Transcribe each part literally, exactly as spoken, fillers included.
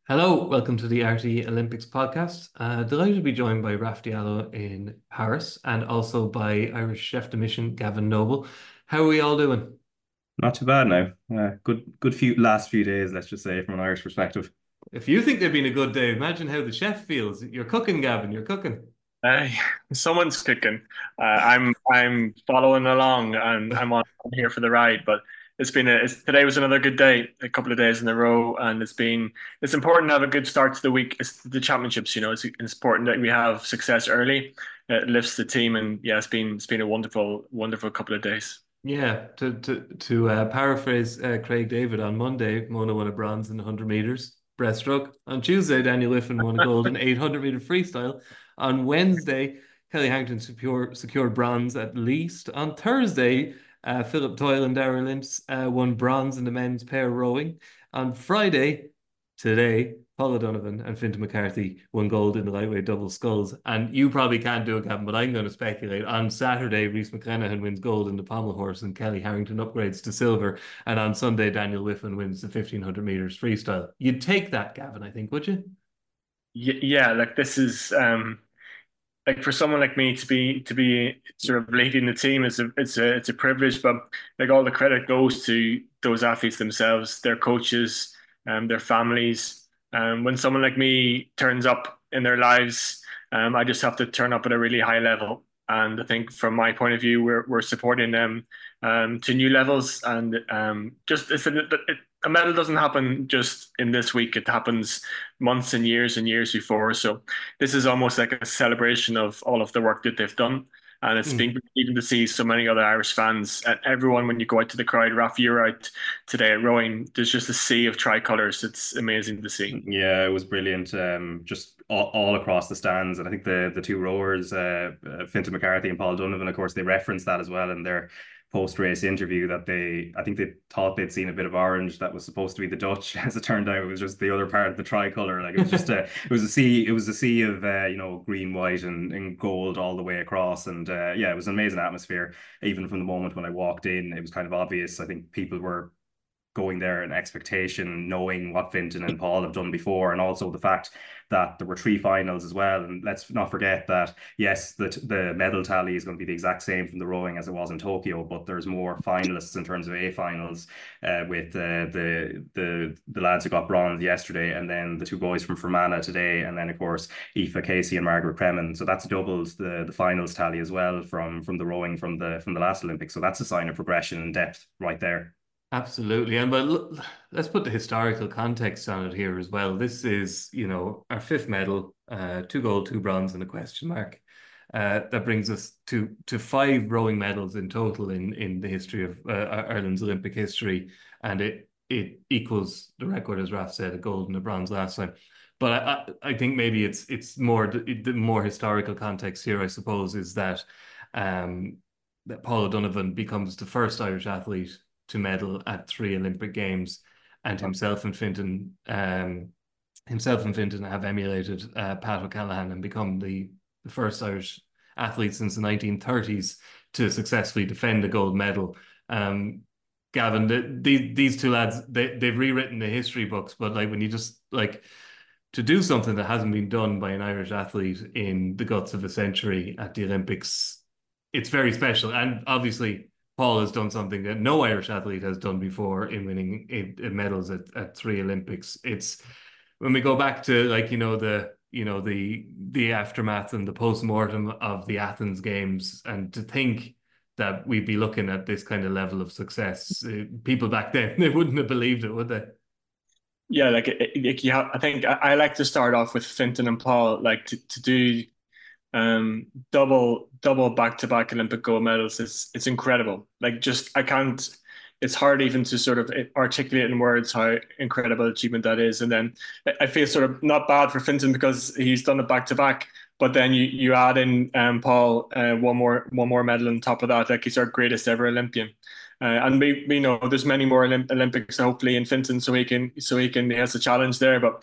Hello, welcome to the R T E Olympics podcast. Uh, delighted to be joined by Raf Diallo in Paris and also by Irish chef de mission Gavin Noble. How are we all doing? Not too bad now. Uh, good, good few last few days, let's just say, from an Irish perspective. If you think they've been a good day, imagine how the chef feels. You're cooking, Gavin, you're cooking. Uh, Someone's cooking. Uh, I'm I'm following along and I'm on I'm here for the ride. But it's been a it's, today was another good day, a couple of days in a row, and it's been it's important to have a good start to the week. It's the championships, you know. It's, it's important that we have success early. It lifts the team, and yeah, it's been it's been a wonderful wonderful couple of days. Yeah, to to to uh, paraphrase uh, Craig David, on Monday, Mona won a bronze in one hundred meters breaststroke. On Tuesday, Daniel Liffin won a gold in eight hundred meter freestyle. On Wednesday, Kelly Harrington secured secured bronze at least. On Thursday, uh, Philip Doyle and Darrell Lynch uh, won bronze in the men's pair rowing. On Friday, today, Paul O'Donovan and Fintan McCarthy won gold in the lightweight double sculls. And you probably can't do it, Gavin, but I'm going to speculate. On Saturday, Reese McClenaghan wins gold in the pommel horse and Kelly Harrington upgrades to silver. And on Sunday, Daniel Liffin wins the fifteen hundred meters freestyle. You'd take that, Gavin, I think, would you? Y yeah, like this is um like for someone like me to be to be sort of leading the team is a it's a it's a privilege, but like all the credit goes to those athletes themselves, their coaches, um, their families. Um, when someone like me turns up in their lives, um, I just have to turn up at a really high level. And I think from my point of view, we're we're supporting them um, to new levels, and um, just it's a, it, a medal doesn't happen just in this week. It happens months and years and years before. So this is almost like a celebration of all of the work that they've done. And it's been Mm. great even to see so many other Irish fans and everyone when you go out to the crowd. Rafa, you're out today at rowing. There's just a sea of tricolours. It's amazing to see. Yeah, it was brilliant. Um, just all, all across the stands, and I think the the two rowers, uh, uh, Fintan McCarthy and Paul Donovan, of course, they referenced that as well in their post race interview. That they, I think they thought they'd seen a bit of orange that was supposed to be the Dutch. As it turned out, it was just the other part of the tricolour. Like it was just a, it was a sea, it was a sea of uh, you know green, white, and, and gold all the way across. And uh, yeah, it was an amazing atmosphere. Even from the moment when I walked in, it was kind of obvious. I think people were going there in expectation, knowing what Fintan and Paul have done before, and also the fact that there were three finals as well. And let's not forget that yes, the the medal tally is going to be the exact same from the rowing as it was in Tokyo, but there's more finalists in terms of A finals uh, with uh, the the the lads who got bronze yesterday, and then the two boys from Fermanagh today, and then of course Aoife Casey and Margaret Cremen. So that's doubles the the finals tally as well from from the rowing from the from the last Olympics. So that's a sign of progression and depth right there. Absolutely. And but look, let's put the historical context on it here as well. This is, you know, our fifth medal, uh, two gold, two bronze, and a question mark. Uh, that brings us to to five rowing medals in total in in the history of uh, Ireland's Olympic history, and it it equals the record, as Raf said, a gold and a bronze last time. But I I, I think maybe it's it's more the, the more historical context here, I suppose, is that um that Paul O'Donovan becomes the first Irish athlete to medal at three Olympic Games, and himself and Fintan, um, himself and Fintan have emulated uh, Pat O'Callaghan and become the, the first Irish athlete since the nineteen thirties to successfully defend a gold medal. Um, Gavin, the, the, these two lads, they, they've rewritten the history books, but like when you just like to do something that hasn't been done by an Irish athlete in the guts of a century at the Olympics, it's very special. And obviously, Paul has done something that no Irish athlete has done before in winning a, a medals at, at three Olympics. It's when we go back to like, you know, the you know the the aftermath and the post-mortem of the Athens Games, and to think that we'd be looking at this kind of level of success. Uh, people back then, they wouldn't have believed it, would they? Yeah, like, it, like you have, I think I, I like to start off with Fintan and Paul, like to, to do um double double back to back Olympic gold medals. It's it's incredible. Like just I can't. It's hard even to sort of articulate in words how incredible achievement that is. And then I I feel sort of not bad for Fintan because he's done it back to back. But then you you add in um, Paul uh, one more one more medal on top of that. Like he's our greatest ever Olympian. Uh, and we, we know there's many more Olymp Olympics hopefully in Fintan, so he can so he can he has a challenge there. But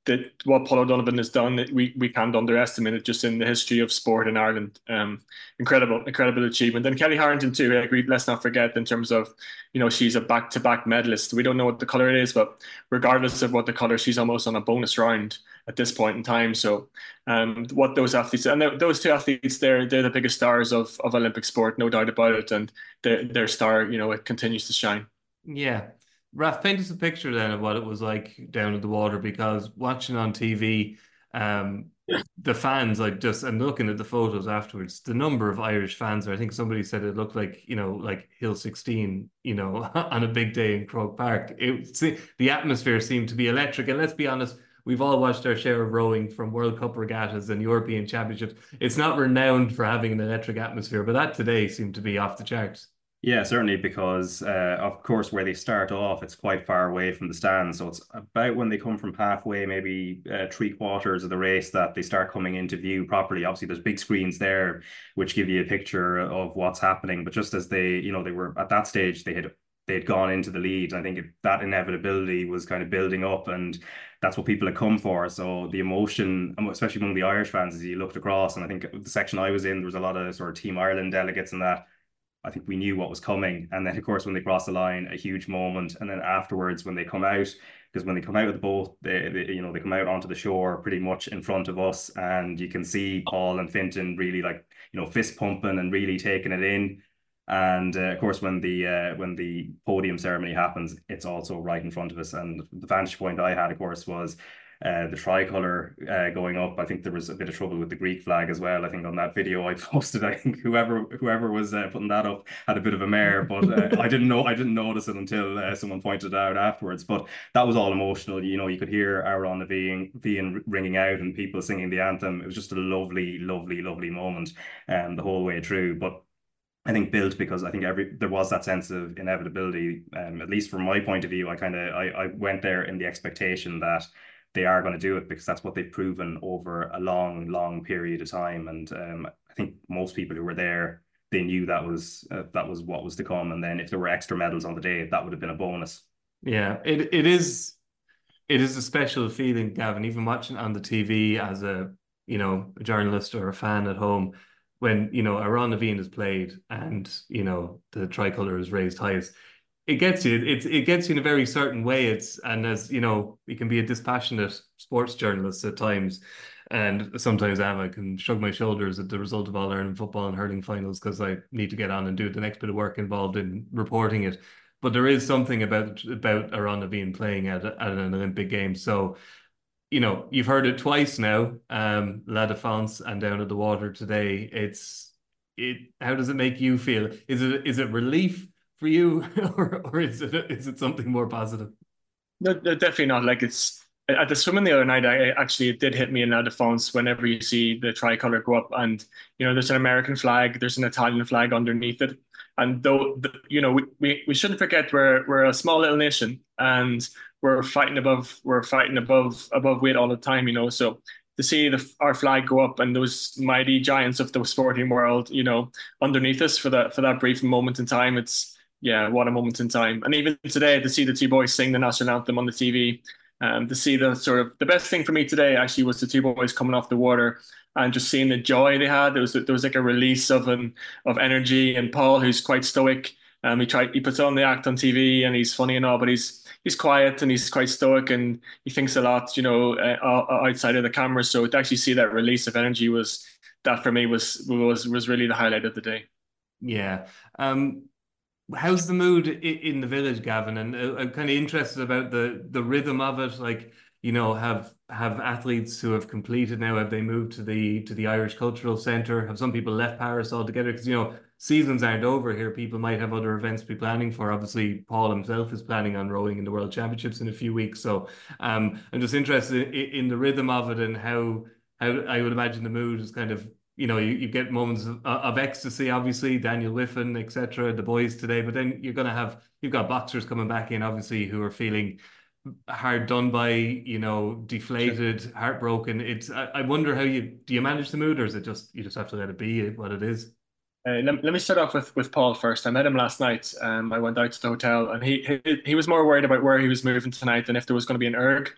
that what Paul O'Donovan has done, we we can't underestimate it just in the history of sport in Ireland. Um, incredible, incredible achievement. And Kelly Harrington too. I agree. Let's not forget in terms of, you know, she's a back-to-back medalist. We don't know what the color it is, but regardless of what the color, she's almost on a bonus round at this point in time. So, um, what those athletes and those two athletes, they're they're the biggest stars of of Olympic sport, no doubt about it. And their their star, you know, it continues to shine. Yeah. Raf, paint us a picture then of what it was like down at the water, because watching on T V, um, the fans, like just and looking at the photos afterwards, the number of Irish fans there, I think somebody said it looked like, you know, like Hill sixteen, you know, on a big day in Croke Park. It, the atmosphere seemed to be electric. And let's be honest, we've all watched our share of rowing from World Cup regattas and European Championships. It's not renowned for having an electric atmosphere, but that today seemed to be off the charts. Yeah, certainly because uh, of course where they start off, it's quite far away from the stand. So it's about when they come from halfway, maybe uh, three quarters of the race, that they start coming into view properly. Obviously, there's big screens there which give you a picture of what's happening. But just as they, you know, they were at that stage, they had they had gone into the lead. I think it, that inevitability was kind of building up, and that's what people had come for. So the emotion, especially among the Irish fans, as you looked across, and I think the section I was in, there was a lot of sort of Team Ireland delegates and that. I think we knew what was coming. And then, of course, when they cross the line, a huge moment. And then afterwards, when they come out, because when they come out of the boat, they, they, you know, they come out onto the shore pretty much in front of us. And you can see Paul and Fintan really like, you know, fist pumping and really taking it in. And uh, of course, when the uh, when the podium ceremony happens, it's also right in front of us. And the vantage point I had, of course, was uh, the tricolour uh, going up. I think there was a bit of trouble with the Greek flag as well. I think on that video I posted, I think whoever whoever was uh, putting that up had a bit of a mare, but uh, I didn't know I didn't notice it until uh, someone pointed it out afterwards. But that was all emotional. You know, you could hear Aaron being being ringing out and people singing the anthem. It was just a lovely, lovely, lovely moment, um, the whole way through. But I think built because I think every there was that sense of inevitability. Um, at least from my point of view, I kind of I, I went there in the expectation that they are going to do it because that's what they've proven over a long, long period of time. And um, I think most people who were there, they knew that was uh, that was what was to come. And then if there were extra medals on the day, that would have been a bonus. Yeah, it it is it is a special feeling, Gavin, even watching on the T V as a, you know, a journalist or a fan at home, when, you know, Aran Naveen is played and, you know, the tricolour is raised highest. It gets you. It it gets you in a very certain way. It's and as you know, you can be a dispassionate sports journalist at times, and sometimes I, am, I can shrug my shoulders at the result of All Ireland football and hurling finals because I need to get on and do the next bit of work involved in reporting it. But there is something about about Aran Naveen playing at at an Olympic game. So, you know, you've heard it twice now, um, La Défense and Down at the Water today. It's it. How does it make you feel? Is it is it relief for you, or or is it is it something more positive? No, no, definitely not. Like it's at the swimming the other night. I actually it did hit me in La Défense whenever you see the tricolour go up, and you know there's an American flag, there's an Italian flag underneath it, and though the, you know we, we we shouldn't forget we're we're a small little nation and we're fighting above we're fighting above above weight all the time. You know, so to see the our flag go up and those mighty giants of the sporting world, you know, underneath us for that for that brief moment in time, it's yeah, what a moment in time. And even today, to see the two boys sing the national anthem on the T V, um, to see the sort of the best thing for me today actually was the two boys coming off the water and just seeing the joy they had. There was there was like a release of an of energy. And Paul, who's quite stoic, um, he tried he puts on the act on T V and he's funny and all, but he's he's quiet and he's quite stoic and he thinks a lot, you know, uh, outside of the camera. So to actually see that release of energy was that for me was was was really the highlight of the day. Yeah. Um, how's the mood in the village, Gavin? And I'm kind of interested about the the rhythm of it. Like, you know, have have athletes who have completed now, have they moved to the to the Irish Cultural Centre? Have some people left Paris altogether? Because, you know, seasons aren't over here. People might have other events to be planning for. Obviously, Paul himself is planning on rowing in the World Championships in a few weeks. So um, I'm just interested in, in the rhythm of it and how how I would imagine the mood is kind of, you know, you, you get moments of, of ecstasy, obviously, Daniel Whiffen, et cetera, the boys today, but then you're going to have, you've got boxers coming back in, obviously, who are feeling hard done by, you know, deflated, sure. heartbroken. It's, I, I wonder how you, do you manage the mood, or is it just, you just have to let it be what it is? Uh, let, let me start off with, with Paul first. I met him last night. Um, I went out to the hotel and he, he he was more worried about where he was moving tonight than if there was going to be an erg.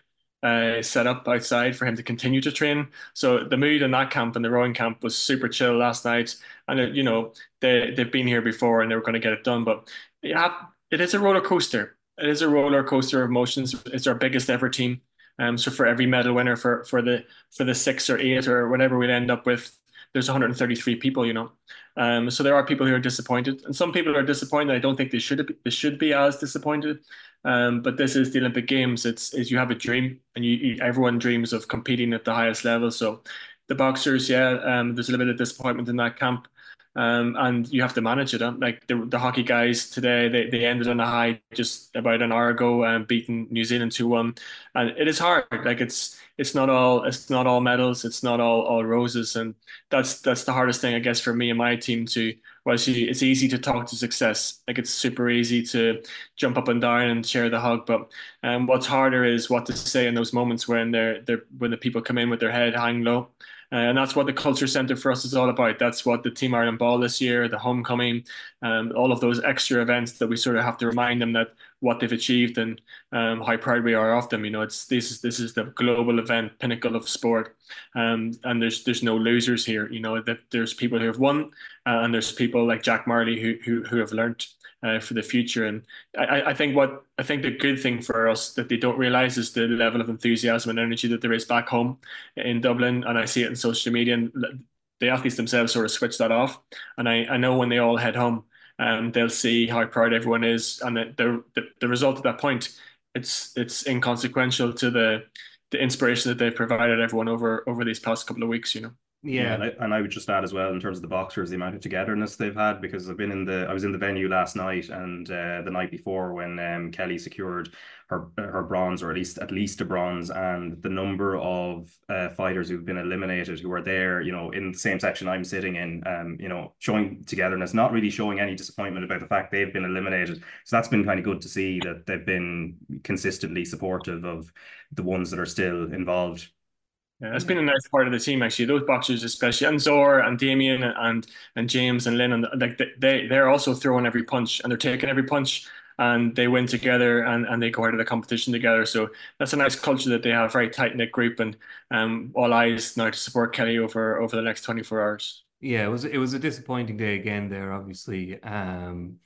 uh, set up outside for him to continue to train. So the mood in that camp and the rowing camp was super chill last night. And it, you know, they they've been here before and they were going to get it done. But yeah, it is a roller coaster. It is a roller coaster of emotions. It's our biggest ever team. Um, so for every medal winner for for the for the six or eight or whatever we'd end up with, there's one hundred thirty-three people, you know. Um, so there are people who are disappointed, and some people are disappointed. I don't think they should be, they should be as disappointed. Um, but this is the Olympic Games. It's is you have a dream, and you, you everyone dreams of competing at the highest level. So the boxers, yeah, um, there's a little bit of disappointment in that camp. Um, and you have to manage it. Huh? Like the, the hockey guys today, they, they ended on a high just about an hour ago, um, beating New Zealand two one, and it is hard. Like it's it's not all it's not all medals, it's not all all roses, and that's that's the hardest thing, I guess, for me and my team to. Well, see, it's easy to talk to success. Like it's super easy to jump up and down and share the hug, but um, what's harder is what to say in those moments when they're they're when the people come in with their head hanging low. Uh, and that's what the Culture Centre for us is all about. That's what the Team Ireland Ball this year, the homecoming, um, all of those extra events that we sort of have to remind them that what they've achieved and um, how proud we are of them. You know, it's this is this is the global event, pinnacle of sport, um, and there's there's no losers here. You know that there's people who have won, uh, and there's people like Jack Marley who who who have learnt uh, for the future. And I, I think what I think the good thing for us that they don't realize is the level of enthusiasm and energy that there is back home in Dublin. And I see it in social media, and the athletes themselves sort of switch that off. And I, I know when they all head home, um, they'll see how proud everyone is, and the, the the result at that point, it's it's inconsequential to the the inspiration that they've provided everyone over over these past couple of weeks. You know. Yeah, Yeah. and I, and I would just add as well in terms of the boxers, the amount of togetherness they've had, because I've been in the I was in the venue last night and uh, the night before when um, Kelly secured her her bronze, or at least at least a bronze, and the number of uh, fighters who've been eliminated who are there, you know, in the same section I'm sitting in, um, you know, showing togetherness, not really showing any disappointment about the fact they've been eliminated. So that's been kind of good to see that they've been consistently supportive of the ones that are still involved. Yeah, that's been a nice part of the team actually. Those boxers, especially, and Zor and Damien and and James and Lynn, and like they they're also throwing every punch and they're taking every punch and they win together and and they go out of the competition together. So that's a nice culture that they have, very tight knit group, and um all eyes now to support Kelly over over the next twenty-four hours. Yeah, it was it was a disappointing day again there, obviously, um,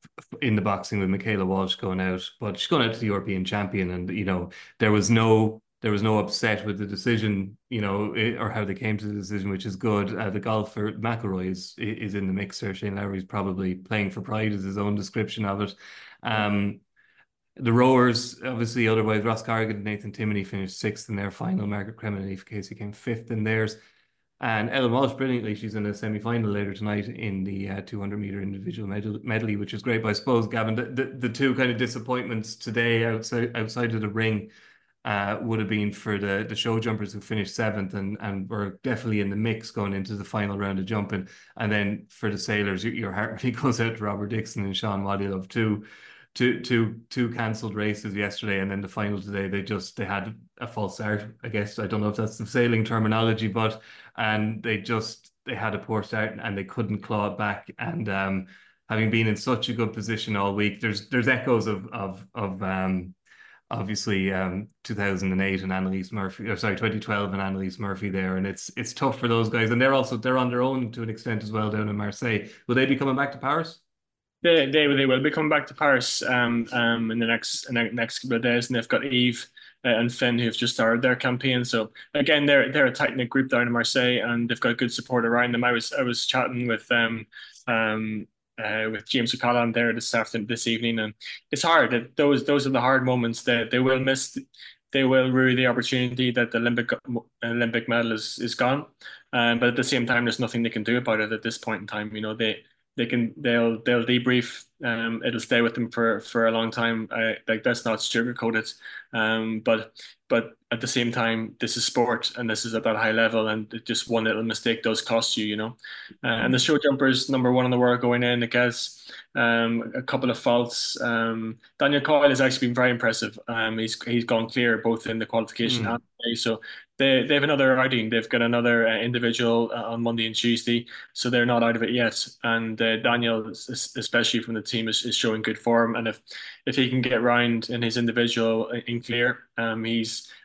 in the boxing with Michaela Walsh going out, but she's going out to the European champion, and you know there was no there was no upset with the decision, you know, it, or how they came to the decision, which is good. Uh, the golfer McIlroy is is in the mixer. Shane Lowry's probably playing for pride, is his own description of it. Um, the rowers, obviously, otherwise Ross Carrigan and Nathan Timoney finished sixth in their final. Margaret Cremen and Aoife Casey came fifth in theirs. And Ellen Walsh, brilliantly, she's in a semi-final later tonight in the uh, two hundred meter individual medley, medley, which is great. But I suppose, Gavin, the, the, the two kind of disappointments today outside outside of the ring uh, would have been for the the show jumpers who finished seventh and and were definitely in the mix going into the final round of jumping. And then for the sailors, your, your heart really goes out to Robert Dixon and Sean Wadilov too. Two, two, two cancelled races yesterday, and then the final today. They just they had a false start. I guess I don't know if that's the sailing terminology, but and they just they had a poor start and they couldn't claw it back. And um, having been in such a good position all week, there's there's echoes of of of um, obviously um, two thousand eight and Annalise Murphy, or sorry, twenty twelve and Annalise Murphy there, and it's it's tough for those guys, and they're also they're on their own to an extent as well down in Marseille. Will they be coming back to Paris? They they they will be coming back to Paris um um in the next in the next couple of days, and they've got Eve uh, and Finn who've just started their campaign. So again, they're they're a tight knit group down in Marseille, and they've got good support around them. I was I was chatting with them um uh, with James O'Callaghan there this afternoon this evening, and it's hard. Those those are the hard moments that they will miss. They will rue the opportunity that the Olympic Olympic medal is is gone, um, but at the same time, there's nothing they can do about it at this point in time. You know they they can they'll they'll debrief. Um, it'll stay with them for for a long time. I, like that's not sugarcoated. Um, but but at the same time, this is sport and this is at that high level, and just one little mistake does cost you, you know. Uh, and the show jumpers, number one in the world going in, I guess. Um, a couple of faults. Um, Daniel Coyle has actually been very impressive. Um, he's he's gone clear both in the qualification Mm. and the race. So they they have another outing. They've got another uh, individual uh, on Monday and Tuesday, so they're not out of it yet. And uh, Daniel, especially from the team, is, is showing good form. And if if he can get round in his individual in clear, um, he's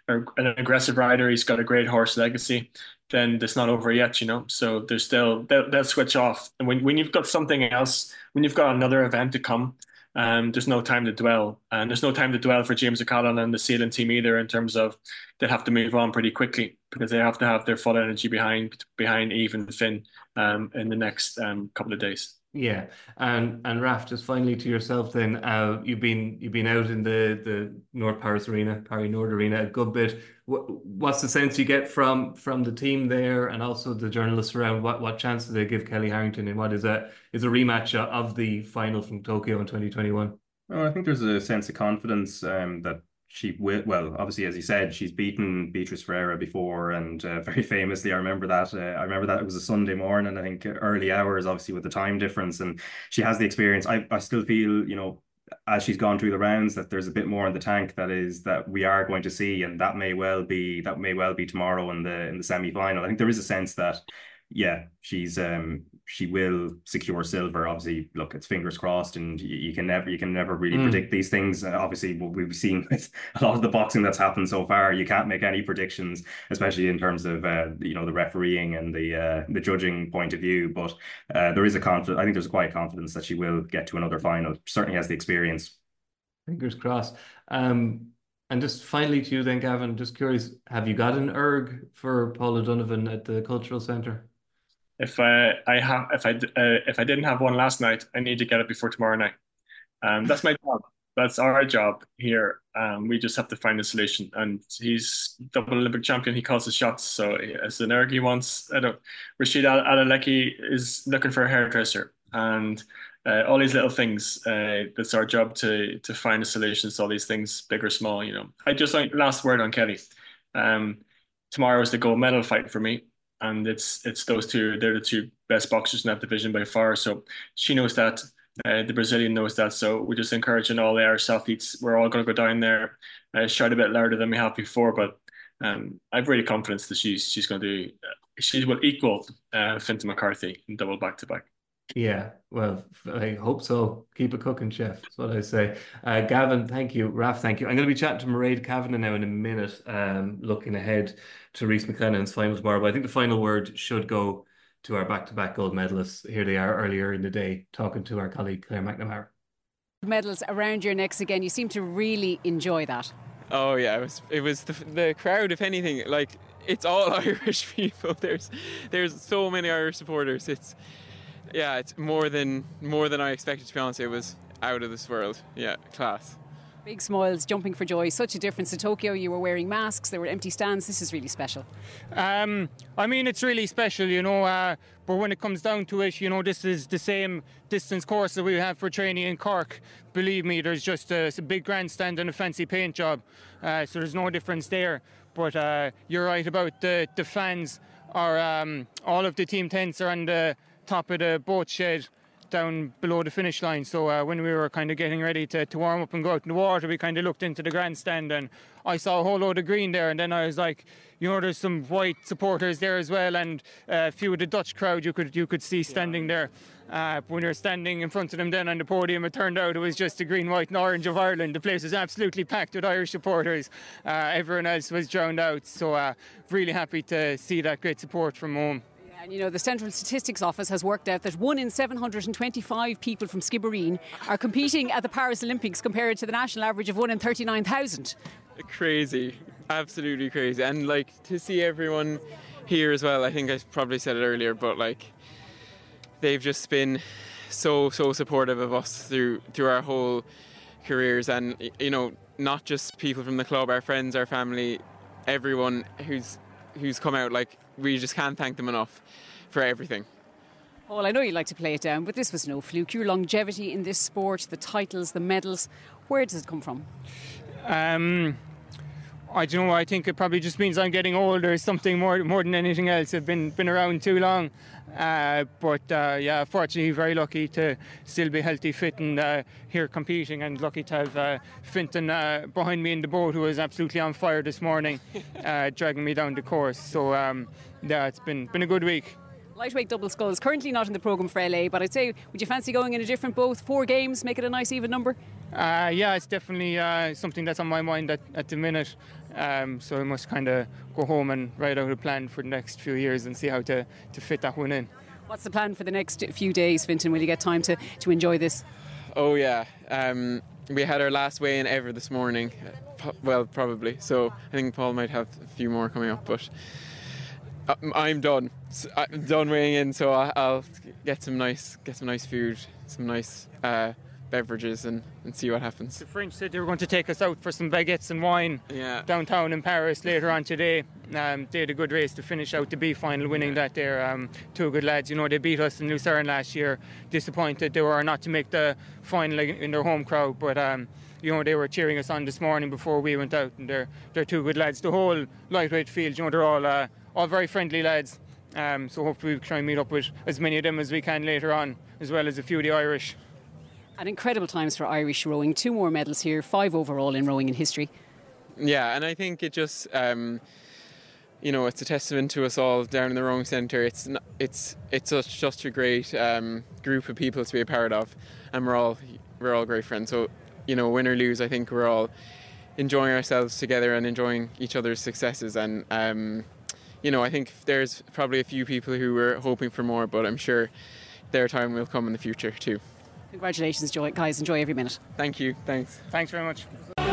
an aggressive rider. He's got a great horse legacy. Then it's not over yet, you know. So there's still they'll, they'll switch off. And when when you've got something else, when you've got another event to come, um, there's no time to dwell, and there's no time to dwell for James O'Connell and the Sealand team either. In terms of they have to move on pretty quickly because they have to have their full energy behind behind Eve and Finn um, in the next um, couple of days. Yeah, and and Raf, just finally to yourself then, uh, you've been you've been out in the the North Paris Arena, Paris Nord Arena a good bit. What, what's the sense you get from from the team there, and also the journalists around? What what chance do they give Kelly Harrington, and what is a is a rematch of the final from Tokyo in twenty twenty-one? Well, I think there's a sense of confidence um, that she will. Well, obviously, as you said, she's beaten Beatriz Ferreira before, and uh, very famously, I remember that. Uh, I remember that it was a Sunday morning. I think early hours, obviously, with the time difference, and she has the experience. I I still feel, you know, as she's gone through the rounds, that there's a bit more in the tank that is that we are going to see, and that may well be that may well be tomorrow in the in the semi final. I think there is a sense that, yeah, she's um she will secure silver. Obviously, look, it's fingers crossed, and you, you can never you can never really mm. predict these things. Uh, obviously, what we've seen with a lot of the boxing that's happened so far, you can't make any predictions, especially in terms of uh, you know the refereeing and the uh, the judging point of view. But uh, there is a confidence. I think there's a quiet confidence that she will get to another final. Certainly has the experience. Fingers crossed. Um, and just finally to you then, Gavin, just curious, have you got an erg for Paula Donovan at the Cultural Centre? If I I have if I uh, if I didn't have one last night, I need to get it before tomorrow night. Um, that's my job. That's our job here. Um, we just have to find a solution. And he's double Olympic champion. He calls his shots. So as an erg he wants, I don't. Rashid Al Alaleki is looking for a hairdresser, and uh, all these little things. Uh, it's our job to to find a solution to all these things, big or small. You know. I just like last word on Kelly. Um, tomorrow is the gold medal fight for me. And it's it's those two, they're the two best boxers in that division by far. So she knows that, uh, the Brazilian knows that. So we're just encouraging all the Irish athletes. We're all going to go down there, uh, shout a bit louder than we have before. But um, I've really confidence that she's she's going to do, uh, she will equal uh, Fintan McCarthy in double back to back. Yeah, well, I hope so. Keep it cooking, chef. That's what I say. Uh, Gavin, thank you. Raf, thank you. I'm going to be chatting to Mairead Kavanagh now in a minute, um, looking ahead to Rhys McLennan's final tomorrow. But I think the final word should go to our back-to-back gold medalists. Here they are earlier in the day, talking to our colleague Claire McNamara. Medals around your necks again. You seem to really enjoy that. Oh yeah, it was. It was the, the crowd. If anything, like it's all Irish people. There's, there's so many Irish supporters. It's. Yeah, it's more than more than I expected, to be honest. It was out of this world. Yeah, class. Big smiles, jumping for joy. Such a difference to Tokyo. You were wearing masks, there were empty stands. This is really special. Um, I mean, it's really special, you know, uh, but when it comes down to it, you know, this is the same distance course that we have for training in Cork. Believe me, there's just a, a big grandstand and a fancy paint job, uh, so there's no difference there. But uh, you're right about the, the fans. Are, um, all of the team tents are on the top of the boat shed down below the finish line. So uh, when we were kind of getting ready to, to warm up and go out in the water, we kind of looked into the grandstand and I saw a whole load of green there, and then I was like, you know, there's some white supporters there as well, and a few of the Dutch crowd you could you could see standing there. Uh, when you're standing in front of them then on the podium, it turned out it was just the green, white and orange of Ireland. The place was absolutely packed with Irish supporters. Uh, everyone else was drowned out. So uh, really happy to see that great support from home. And you know, the Central Statistics Office has worked out that one in seven hundred twenty-five people from Skibbereen are competing at the Paris Olympics compared to the national average of one in thirty-nine thousand. Crazy, absolutely crazy. And like to see everyone here as well, I think I probably said it earlier, but like they've just been so, so supportive of us through through our whole careers. And, you know, not just people from the club, our friends, our family, everyone who's who's come out, like we just can't thank them enough for everything. Paul, I know you like to play it down, but this was no fluke. Your longevity in this sport, the titles, the medals, where does it come from? Um, I don't know. I think it probably just means I'm getting older. Something more, more than anything else. I've been been around too long. Uh, but uh, yeah, fortunately, very lucky to still be healthy, fit, and uh, here competing, and lucky to have uh, Fintan uh, behind me in the boat, who was absolutely on fire this morning, uh, dragging me down the course. So um, yeah, it's been been a good week. Lightweight double sculls currently not in the programme for L A, but I'd say, would you fancy going in a different boat? Four games, make it a nice even number? Uh, yeah, it's definitely uh, something that's on my mind at, at the minute. Um, so I must kind of go home and write out a plan for the next few years and see how to, to fit that one in. What's the plan for the next few days, Fintan? Will you get time to, to enjoy this? Oh yeah, um, we had our last weigh-in ever this morning. Well, probably. So I think Paul might have a few more coming up, but I'm done. I'm done weighing in, so I'll get some nice, get some nice food, some nice uh, beverages, and, and see what happens. The French said they were going to take us out for some baguettes and wine yeah. downtown in Paris later on today. Um, they had a good race to finish out the B final, winning yeah. that there. Um, two good lads. You know, they beat us in Lucerne last year. Disappointed they were not to make the final in their home crowd, but um, you know, they were cheering us on this morning before we went out, and they're they're two good lads. The whole lightweight field, you know, they're all uh, all very friendly lads. Um, so hopefully we'll try and meet up with as many of them as we can later on, as well as a few of the Irish. And incredible times for Irish rowing. Two more medals here, five overall in rowing in history. Yeah, and I think it just, um, you know, it's a testament to us all down in the rowing centre. It's not, it's it's such, such a great um, group of people to be a part of, and we're all we're all great friends. So, you know, win or lose, I think we're all enjoying ourselves together and enjoying each other's successes. And um, you know, I think there's probably a few people who were hoping for more, but I'm sure their time will come in the future too. Congratulations, Joy. Guys, enjoy every minute. Thank you. Thanks. Thanks very much.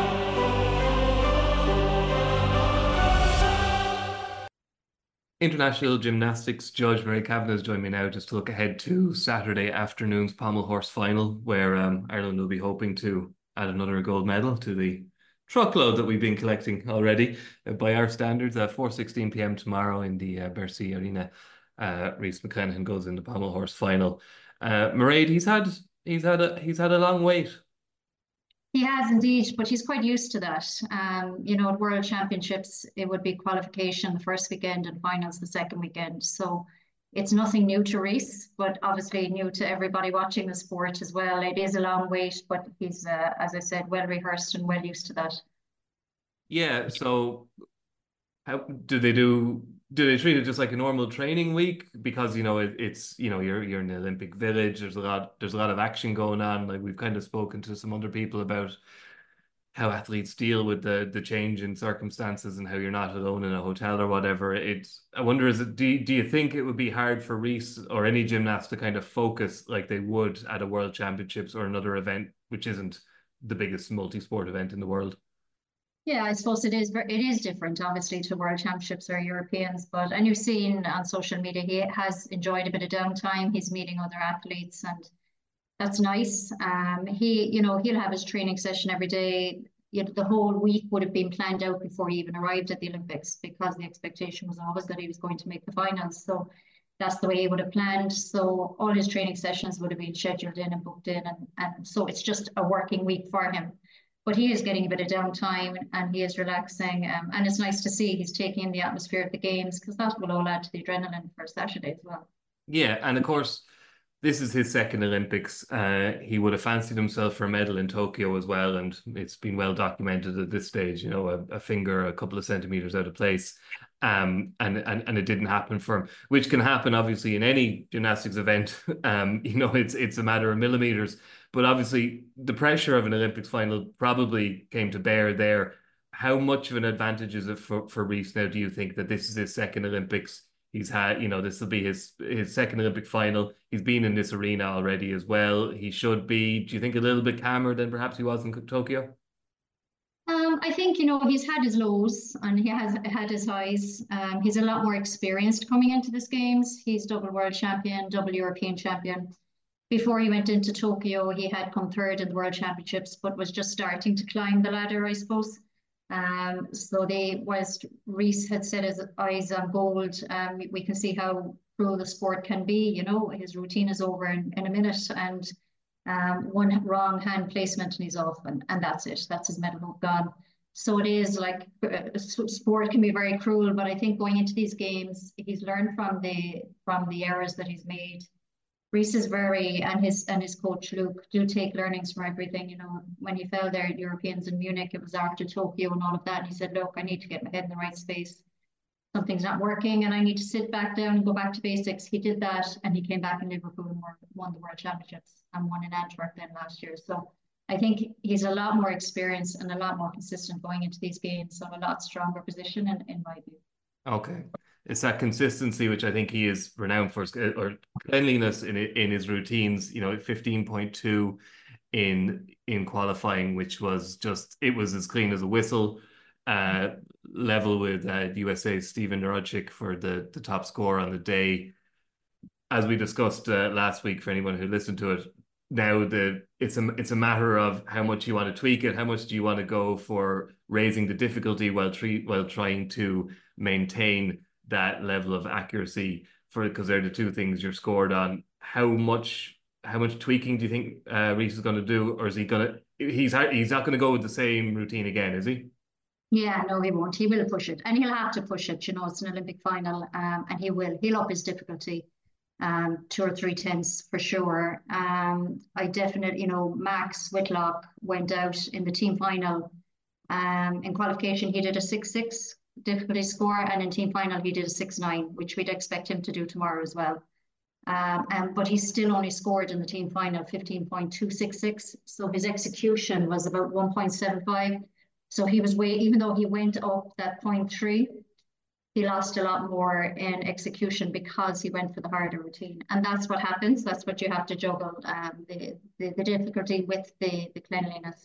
International gymnastics judge Mary Kavanagh has joined me now just to look ahead to Saturday afternoon's pommel horse final, where um, Ireland will be hoping to add another gold medal to the truckload that we've been collecting already uh, by our standards. At four sixteen p m tomorrow in the uh, Bercy Arena, uh, Rhys McClenaghan goes in the pommel horse final. Uh, Mairead, he's had he's had a he's had a long wait. He has indeed, but he's quite used to that. Um, you know, at World Championships, it would be qualification the first weekend and finals the second weekend. So it's nothing new to Rhys, but obviously new to everybody watching the sport as well. It is a long wait, but he's, uh, as I said, well rehearsed and well used to that. Yeah. So, how do they do? Do they treat it just like a normal training week? Because you know it, it's you know you're you're in the Olympic Village. There's a lot there's a lot of action going on. Like we've kind of spoken to some other people about how athletes deal with the the change in circumstances and how you're not alone in a hotel or whatever. It's I wonder is it do do you think it would be hard for Rhys or any gymnast to kind of focus like they would at a World Championships or another event which isn't the biggest multi-sport event in the world? Yeah, I suppose it is. It is different, obviously, to World Championships or Europeans. But and you've seen on social media, he has enjoyed a bit of downtime. He's meeting other athletes, and that's nice. Um, he, you know, he'll have his training session every day. You know, the whole week would have been planned out before he even arrived at the Olympics, because the expectation was always that he was going to make the finals. So that's the way he would have planned. So all his training sessions would have been scheduled in and booked in, and and so it's just a working week for him. But he is getting a bit of downtime and he is relaxing. Um, and it's nice to see he's taking in the atmosphere of the games, because that will all add to the adrenaline for Saturday as well. Yeah, and of course, this is his second Olympics. Uh, he would have fancied himself for a medal in Tokyo as well, and it's been well documented at this stage, you know, a, a finger a couple of centimetres out of place. Um, and, and, and it didn't happen for him, which can happen obviously in any gymnastics event. Um, you know, it's it's a matter of millimetres. But obviously, the pressure of an Olympics final probably came to bear there. How much of an advantage is it for, for Rhys now, do you think, that this is his second Olympics? He's had, you know, this will be his his second Olympic final. He's been in this arena already as well. He should be, do you think, a little bit calmer than perhaps he was in Tokyo? Um, I think, you know, he's had his lows and he has had his highs. Um, he's a lot more experienced coming into this games. He's double world champion, double European champion. Before he went into Tokyo, he had come third in the World Championships, but was just starting to climb the ladder, I suppose. Um, so they, whilst Rhys had set his eyes on gold, um, we, we can see how cruel the sport can be. You know, his routine is over in, in a minute, and um, one wrong hand placement and he's off, and, and that's it. That's his medal hope gone. So it is like uh, sport can be very cruel, but I think going into these games, he's learned from the from the errors that he's made. Rhys is very, and his and his coach Luke do take learnings from everything. You know, when he fell there at Europeans in Munich, it was after Tokyo and all of that. And he said, look, I need to get my head in the right space. Something's not working and I need to sit back down and go back to basics. He did that and he came back in Liverpool and won the World Championships and won in Antwerp then last year. So I think he's a lot more experienced and a lot more consistent going into these games, so a lot stronger position in, in my view. Okay. It's that consistency which I think he is renowned for, or cleanliness in in his routines. You know, fifteen point two in in qualifying, which was just, it was as clean as a whistle. Uh, level with uh, U S A's Steven Narodczyk for the the top score on the day. As we discussed uh, last week, for anyone who listened to it, now the it's a it's a matter of how much you want to tweak it, how much do you want to go for raising the difficulty while tre while trying to maintain that level of accuracy, for because they're the two things you're scored on. How much how much tweaking do you think uh, Rhys is going to do, or is he going to he's he's not going to go with the same routine again, is he? Yeah, no, he won't. He will push it, and he'll have to push it. You know, it's an Olympic final, um, and he will. He'll up his difficulty, um, two or three tenths for sure. Um, I definitely, you know, Max Whitlock went out in the team final. Um, in qualification, he did a six six difficulty score, and in team final, he did a six nine, which we'd expect him to do tomorrow as well. Um, and, but he still only scored in the team final fifteen point two six six, so his execution was about one point seven five. So he was way, even though he went up that point three, he lost a lot more in execution because he went for the harder routine. And that's what happens. That's what you have to juggle, um, the, the, the difficulty with the, the cleanliness.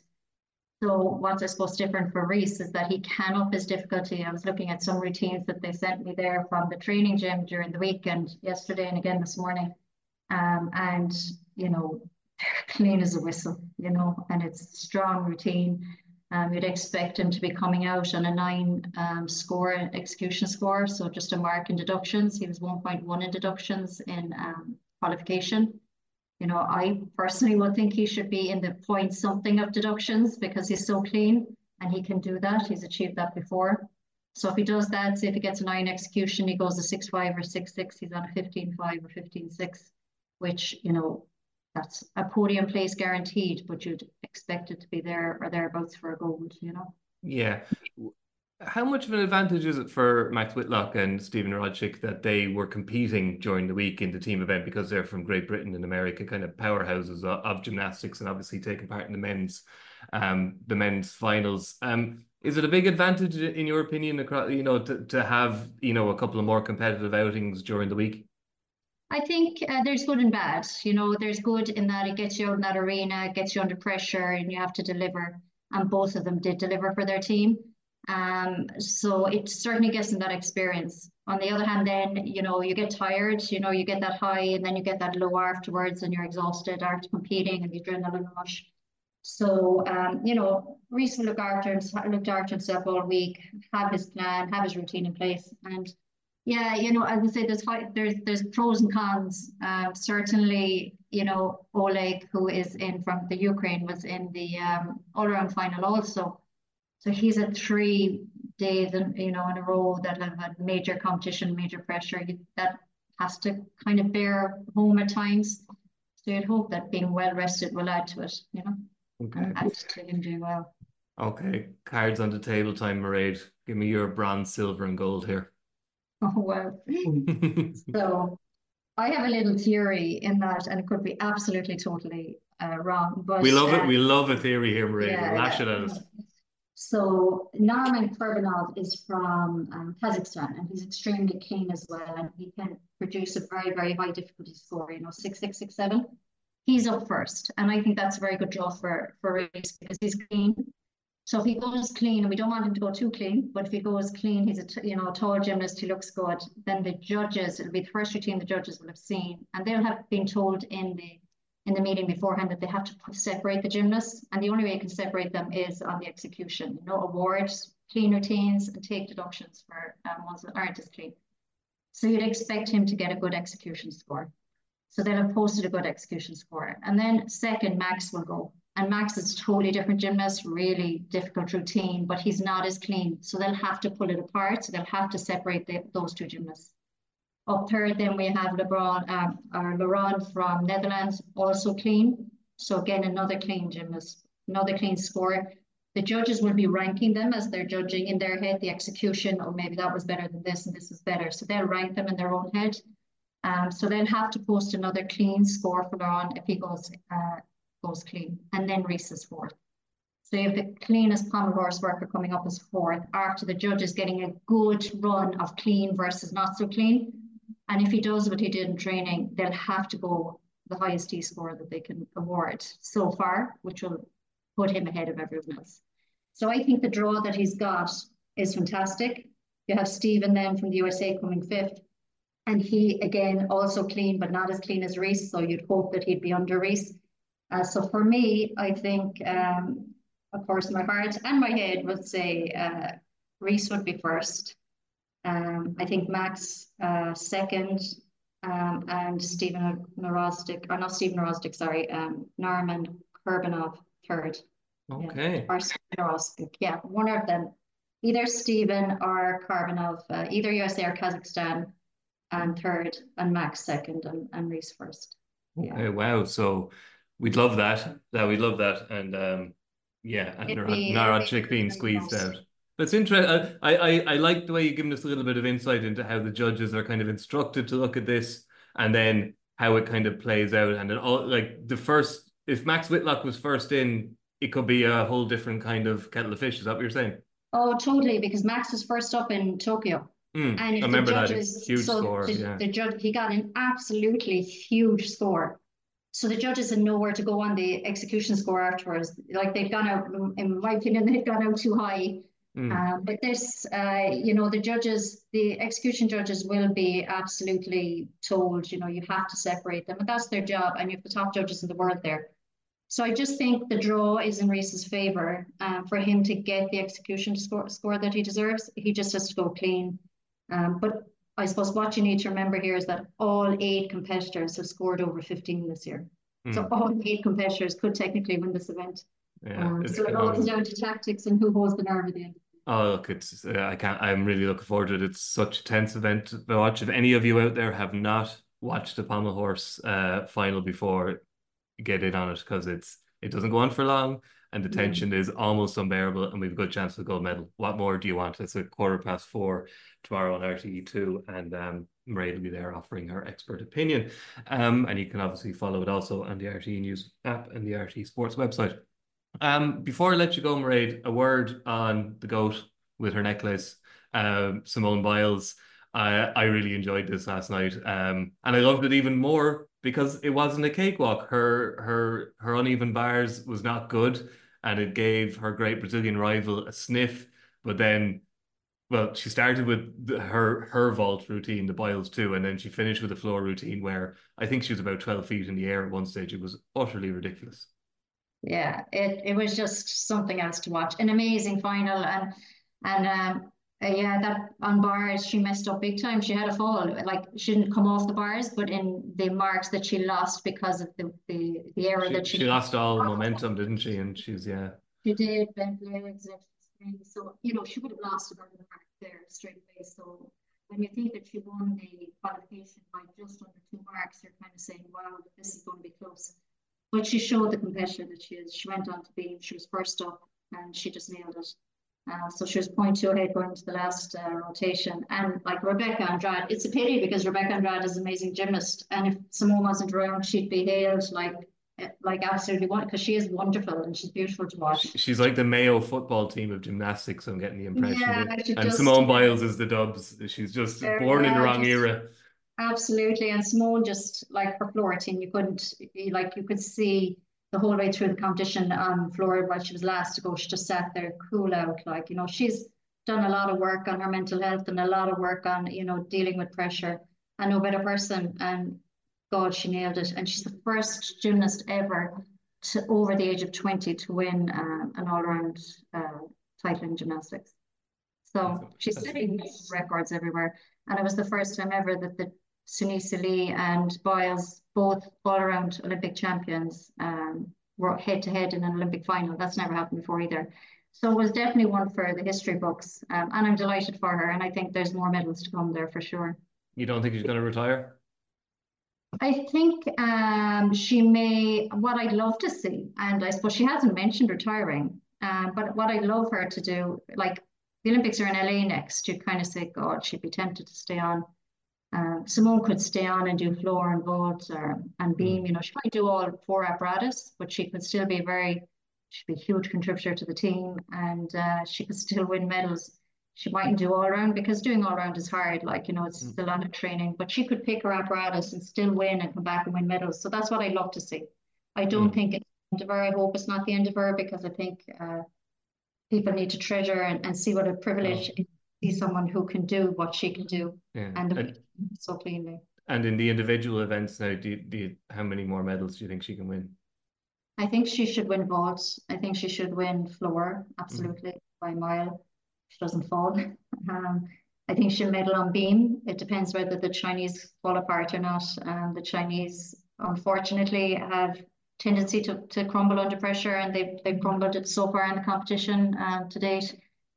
So what's I suppose different for Rhys is that he can up his difficulty. I was looking at some routines that they sent me there from the training gym during the weekend, yesterday and again this morning. Um, and, you know, clean as a whistle, you know, and it's a strong routine. Um, you'd expect him to be coming out on a nine um, score, execution score, so just a mark in deductions. He was one point one in deductions in um, qualification. You know, I personally would think he should be in the point something of deductions because he's so clean and he can do that. He's achieved that before. So if he does that, say if he gets a nine execution, he goes to six five or six six, he's on a fifteen five or fifteen six, which, you know, that's a podium place guaranteed, but you'd expect it to be there or thereabouts for a gold, you know? Yeah. How much of an advantage is it for Max Whitlock and Steven Narodczyk that they were competing during the week in the team event, because they're from Great Britain and America, kind of powerhouses of, of gymnastics, and obviously taking part in the men's um the men's finals? Um, is it a big advantage in your opinion, across, you know, to, to have, you know, a couple of more competitive outings during the week? I think uh, there's good and bad. You know, there's good in that it gets you out in that arena, it gets you under pressure, and you have to deliver. And both of them did deliver for their team. Um, so it certainly gives them that experience. On the other hand, then, you know, you get tired, you know, you get that high and then you get that low afterwards and you're exhausted after competing and the adrenaline rush. So, um, you know, Rhys will look after, looked after himself all week, have his plan, have his routine in place. And yeah, you know, as I say, there's there's there's pros and cons. Uh, certainly, you know, Oleg, who is in from the Ukraine, was in the um, all-around final also. So he's at three days, in, you know, in a row that have had major competition, major pressure. He, that has to kind of bear home at times. So you'd hope that being well rested will add to it, you know, okay, and add to him doing well. Okay, cards on the table time, Mairead. Give me your bronze, silver, and gold here. Oh, well. So I have a little theory in that, and it could be absolutely, totally uh, wrong. But we love uh, it. We love a theory here, Mairead. yeah, We'll lash yeah. it at us. So Narman Kurbanov is from um, Kazakhstan, and he's extremely keen as well, and he can produce a very, very high difficulty score, you know, six, six, six, seven. He's up first, and I think that's a very good draw for, for Rhys because he's clean. So if he goes clean, and we don't want him to go too clean, but if he goes clean, he's a t you know tall gymnast, he looks good, then the judges, it'll be the first routine the judges will have seen, and they'll have been told in the in the meeting beforehand that they have to separate the gymnasts, and the only way you can separate them is on the execution. You know, awards, clean routines, and take deductions for um, ones that aren't as clean. So you'd expect him to get a good execution score. So they'll have posted a good execution score. And then second, Max will go. And Max is a totally different gymnast, really difficult routine, but he's not as clean. So they'll have to pull it apart. So they'll have to separate the, those two gymnasts. Up third, then we have LeBron, um, or Laurent from Netherlands, also clean. So again, another clean gymnast, another clean score. The judges will be ranking them as they're judging in their head the execution, or maybe that was better than this and this is better. So they'll rank them in their own head. Um, so they'll have to post another clean score for Laurent if he goes uh, goes clean, and then Reece is fourth. So you have the cleanest pommel horse worker coming up as fourth after the judges getting a good run of clean versus not so clean. And if he does what he did in training, they'll have to go the highest T score that they can award so far, which will put him ahead of everyone else. So I think the draw that he's got is fantastic. You have Stephen then from the U S A coming fifth. And he, again, also clean, but not as clean as Reece. So you'd hope that he'd be under Reece. Uh, so for me, I think... Um, Of course, my heart and my head would say uh, Reece would be first. Um, I think Max uh, second, um, and Stephen Narostic, or not Stephen Narostic, sorry, um, Norman Kurbanov third. Okay. Yeah. Or Narostic, yeah, one of them. Either Stephen or Kurbanov, uh, either U S A or Kazakhstan, and third, and Max second, and, and Reece first. Yeah. Okay, wow. So we'd love that. That we'd love that. And um yeah, and Narostic being squeezed out. That's interesting. I, I, I like the way you've given us a little bit of insight into how the judges are kind of instructed to look at this, and then how it kind of plays out. And it all, like the first, if Max Whitlock was first in, it could be a whole different kind of kettle of fish. Is that what you're saying? Oh, totally, because Max was first up in Tokyo. Mm, and if I remember the judges, that huge so score. The, yeah. the judge, he got an absolutely huge score. So the judges had nowhere to go on the execution score afterwards. Like they've gone out, in my opinion, they've gone out too high. Mm. Uh, but this, uh, you know, the judges, the execution judges will be absolutely told, you know, you have to separate them. And that's their job. And you have the top judges in the world there. So I just think the draw is in Reece's favour. Uh, for him to get the execution score, score that he deserves, he just has to go clean. Um, but I suppose what you need to remember here is that all eight competitors have scored over fifteen this year. Mm. So all eight competitors could technically win this event. Yeah, um, so it all comes down to tactics and who holds the nerve at the end. Oh, look, it's uh, I can't. I'm really looking forward to it. It's such a tense event to watch. If any of you out there have not watched the pommel horse uh, final before, get in on it, because it's it doesn't go on for long. And the tension mm. is almost unbearable, and we've a good chance for the gold medal. What more do you want? It's a quarter past four tomorrow on R T E two, and um, Mairead will be there offering her expert opinion. Um, and you can obviously follow it also on the R T E News app and the R T E Sports website. Um, before I let you go, Mairead, a word on the GOAT with her necklace, um, Simone Biles. I I really enjoyed this last night, um, and I loved it even more because it wasn't a cakewalk. Her her her uneven bars was not good, and it gave her great Brazilian rival a sniff. But then, well, she started with the, her her vault routine, the Biles too, and then she finished with a floor routine where I think she was about twelve feet in the air at one stage. It was utterly ridiculous. Yeah, it it was just something else to watch. An amazing final, and and um. Uh, yeah, that on bars, she messed up big time. She had a fall, like she didn't come off the bars, but in the marks that she lost because of the the, the error she, that she she lost all momentum, didn't she? And she's yeah. She did bend legs, so you know she would have lost about the mark there straight away. So when you think that she won the qualification by just under two marks, you're kind of saying, "Wow, this is going to be close." But she showed the competitor that she is. She went on to be, she was first up, and she just nailed it. Uh, so she was point two ahead going to the last uh, rotation. And like Rebecca Andrade, it's a pity because Rebecca Andrade is an amazing gymnast. And if Simone wasn't around, she'd be hailed like like absolutely one because she is wonderful and she's beautiful to watch. She's like the Mayo football team of gymnastics, I'm getting the impression. Yeah, and Simone Biles is the Dubs. She's just born in the wrong just, era. Absolutely. And Simone just like her floor routine, you couldn't like you could see the whole way through the competition on floor while she was last to go. She just sat there cool out. Like, you know, she's done a lot of work on her mental health and a lot of work on, you know, dealing with pressure. And no better person. And God, she nailed it. And she's the first gymnast ever to over the age of twenty to win um, an all-around uh, title in gymnastics. So she's setting records everywhere. And it was the first time ever that the Sunisa Lee and Biles, both all-around Olympic champions, um, were head-to-head in an Olympic final. That's never happened before either. So it was definitely one for the history books. Um, and I'm delighted for her. And I think there's more medals to come there for sure. You don't think she's going to retire? I think um, she may, what I'd love to see, and I suppose she hasn't mentioned retiring, uh, but what I'd love her to do, like the Olympics are in L A next, you'd kind of say, God, she'd be tempted to stay on. Um, Simone could stay on and do floor and vault or and beam. You know, she might do all four apparatus, but she could still be very, she'd be a huge contributor to the team, and uh, she could still win medals. She mightn't do all round because doing all round is hard. Like, you know, it's Mm. a lot of training, but she could pick her apparatus and still win and come back and win medals. So that's what I love to see. I don't Mm. think it's the end of her. I hope it's not the end of her because I think uh, people need to treasure and, and see what a privilege Oh. it is to see someone who can do what she can do Yeah. and the And, so cleanly. and in the individual events now, do you, do you, how many more medals do you think she can win? I think she should win vault. I think she should win floor, Mm. absolutely, by a mile. She doesn't fall. Um, I think she'll medal on beam. It depends whether the Chinese fall apart or not. Um, the Chinese, unfortunately, have tendency to, to crumble under pressure, and they've they've crumbled it so far in the competition um, to date.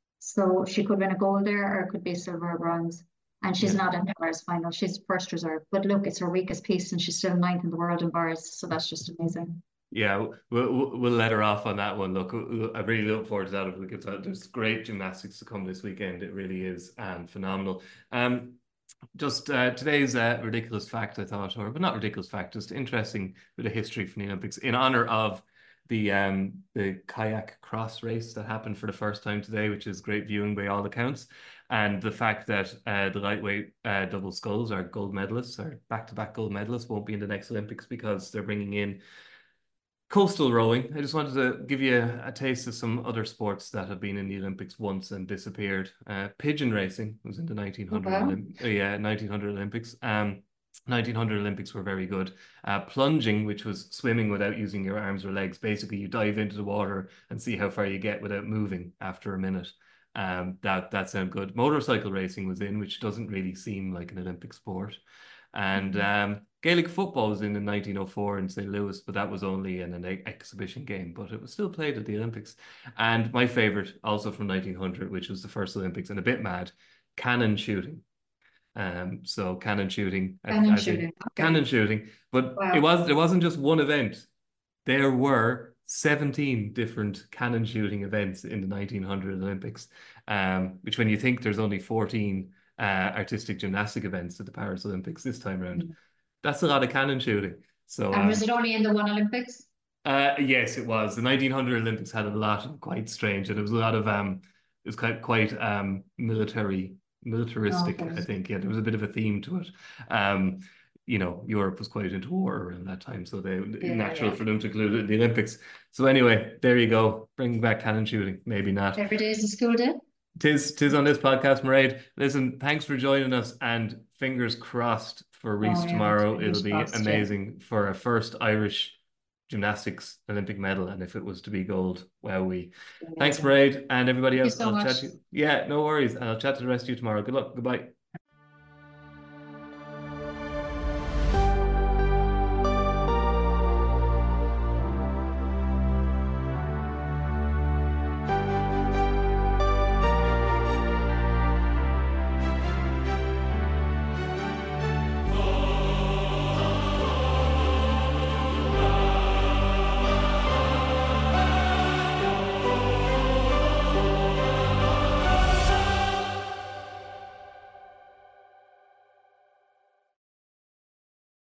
So she could win a gold there, or it could be silver or bronze. And she's Yeah. not in the bars final. She's first reserve. But look, it's her weakest piece, and she's still ninth in the world in bars. So that's just amazing. Yeah, we'll, we'll we'll let her off on that one. Look, I really look forward to that if we get to, there's great gymnastics to come this weekend. It really is um, phenomenal. Um, just uh, today's uh, ridiculous fact, I thought, or but not ridiculous fact, just interesting bit of history from the Olympics in honor of the um the kayak cross race that happened for the first time today, which is great viewing by all accounts, and the fact that uh, the lightweight uh, double sculls are gold medalists, or back-to-back gold medalists, won't be in the next Olympics because they're bringing in coastal rowing. I just wanted to give you a, a taste of some other sports that have been in the Olympics once and disappeared. Uh, pigeon racing was in the nineteen hundred Wow. Olymp- uh, yeah, nineteen hundred Olympics. Um, nineteen hundred Olympics were very good. Uh, plunging, which was swimming without using your arms or legs. Basically, you dive into the water and see how far you get without moving after a minute. Um, that that sounded good. Motorcycle racing was in, which doesn't really seem like an Olympic sport. And um, Gaelic football was in in nineteen oh four in Saint Louis, but that was only in an e- exhibition game, but it was still played at the Olympics. And my favorite, also from nineteen hundred, which was the first Olympics, and a bit mad, cannon shooting. Um, so cannon shooting, as- Cannon as in shooting. Okay. cannon shooting, but Wow. it was it wasn't just one event. There were seventeen different cannon shooting events in the nineteen hundred Olympics, um, which when you think there's only fourteen uh, artistic gymnastic events at the Paris Olympics this time around, Mm. that's a lot of cannon shooting. So And um, was it only in the one Olympics? uh, yes, it was. The nineteen hundred Olympics had a lot of quite strange, and it was a lot of um, it was quite quite um military militaristic, Okay. I think. Yeah, there was a bit of a theme to it. Um, you know, Europe was quite into war around that time, so they Yeah, natural yeah. for them to include it in the Olympics. So anyway, there you go. Bring back cannon shooting, maybe not. Every day is a school day. Tis tis on this podcast, Mairead. Listen, thanks for joining us, and fingers crossed for Reese Oh, yeah, tomorrow. fingers It'll be crossed, yeah. amazing for a first Irish gymnastics Olympic medal, and if it was to be gold, wow, we. Thanks, Amazing. Mairead, and everybody Thank you else. so I'll much. chat to you. Yeah, no worries. I'll chat to the rest of you tomorrow. Good luck. Goodbye.